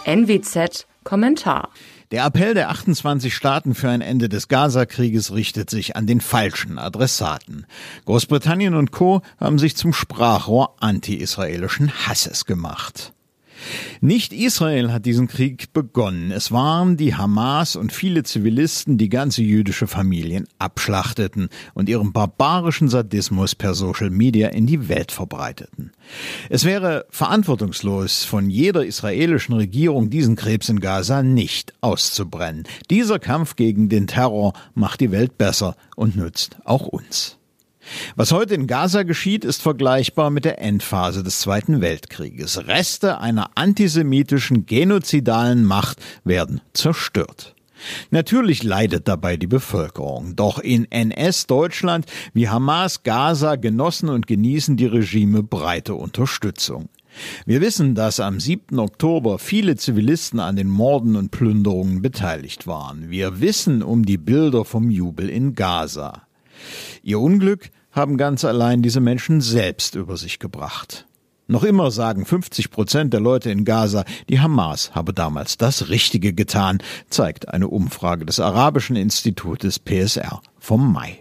NWZ Kommentar. Der Appell der 28 Staaten für ein Ende des Gaza-Krieges richtet sich an den falschen Adressaten. Großbritannien und Co. haben sich zum Sprachrohr anti-israelischen Hasses gemacht. Nicht Israel hat diesen Krieg begonnen. Es waren die Hamas und viele Zivilisten, die ganze jüdische Familien abschlachteten und ihren barbarischen Sadismus per Social Media in die Welt verbreiteten. Es wäre verantwortungslos von jeder israelischen Regierung, diesen Krebs in Gaza nicht auszubrennen. Dieser Kampf gegen den Terror macht die Welt besser und nützt auch uns. Was heute in Gaza geschieht, ist vergleichbar mit der Endphase des Zweiten Weltkrieges. Reste einer antisemitischen, genozidalen Macht werden zerstört. Natürlich leidet dabei die Bevölkerung. Doch in NS-Deutschland wie Hamas, Gaza genossen und genießen die Regime breite Unterstützung. Wir wissen, dass am 7. Oktober viele Zivilisten an den Morden und Plünderungen beteiligt waren. Wir wissen um die Bilder vom Jubel in Gaza. Ihr Unglück haben ganz allein diese Menschen selbst über sich gebracht. Noch immer sagen 50% der Leute in Gaza, die Hamas habe damals das Richtige getan, zeigt eine Umfrage des arabischen Institutes PSR vom Mai.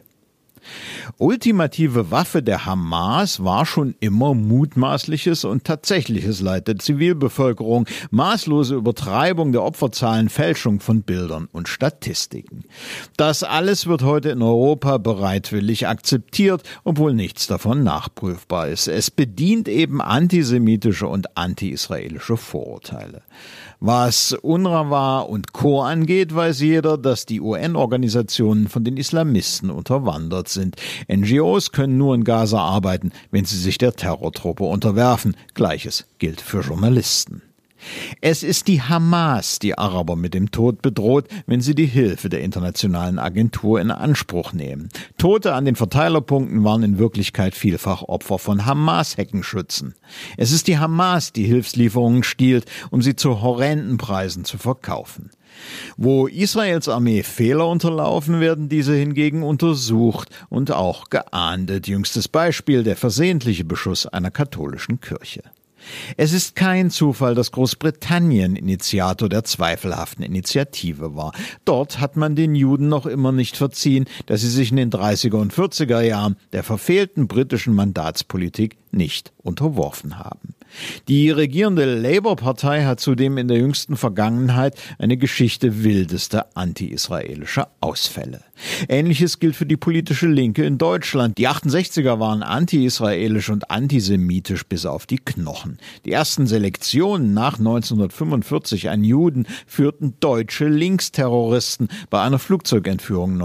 Ultimative Waffe der Hamas war schon immer mutmaßliches und tatsächliches Leid der Zivilbevölkerung, maßlose Übertreibung der Opferzahlen, Fälschung von Bildern und Statistiken. Das alles wird heute in Europa bereitwillig akzeptiert, obwohl nichts davon nachprüfbar ist. Es bedient eben antisemitische und anti-israelische Vorurteile. Was UNRWA und Co. angeht, weiß jeder, dass die UN-Organisationen von den Islamisten unterwandert sind. NGOs können nur in Gaza arbeiten, wenn sie sich der Terrortruppe unterwerfen. Gleiches gilt für Journalisten. Es ist die Hamas, die Araber mit dem Tod bedroht, wenn sie die Hilfe der internationalen Agentur in Anspruch nehmen. Tote an den Verteilerpunkten waren in Wirklichkeit vielfach Opfer von Hamas-Heckenschützen. Es ist die Hamas, die Hilfslieferungen stiehlt, um sie zu horrenden Preisen zu verkaufen. Wo Israels Armee Fehler unterlaufen, werden diese hingegen untersucht und auch geahndet. Jüngstes Beispiel: der versehentliche Beschuss einer katholischen Kirche. Es ist kein Zufall, dass Großbritannien Initiator der zweifelhaften Initiative war. Dort hat man den Juden noch immer nicht verziehen, dass sie sich in den 30er und 40er Jahren der verfehlten britischen Mandatspolitik nicht unterworfen haben. Die regierende Labour-Partei hat zudem in der jüngsten Vergangenheit eine Geschichte wildester anti-israelischer Ausfälle. Ähnliches gilt für die politische Linke in Deutschland. Die 68er waren anti-israelisch und antisemitisch bis auf die Knochen. Die ersten Selektionen nach 1945 an Juden führten deutsche Linksterroristen bei einer Flugzeugentführung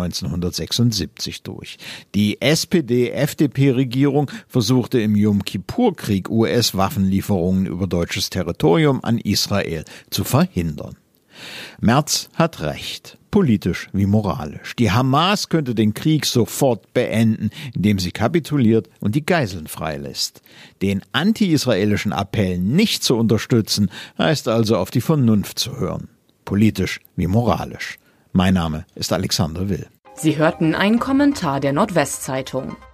1976 durch. Die SPD-FDP-Regierung versuchte im Jom-Kippur-Krieg US-Waffenlieferungen über deutsches Territorium an Israel zu verhindern. Merz hat recht, politisch wie moralisch. Die Hamas könnte den Krieg sofort beenden, indem sie kapituliert und die Geiseln freilässt. Den anti-israelischen Appell nicht zu unterstützen, heißt also auf die Vernunft zu hören. Politisch wie moralisch. Mein Name ist Alexander Will. Sie hörten einen Kommentar der Nordwestzeitung.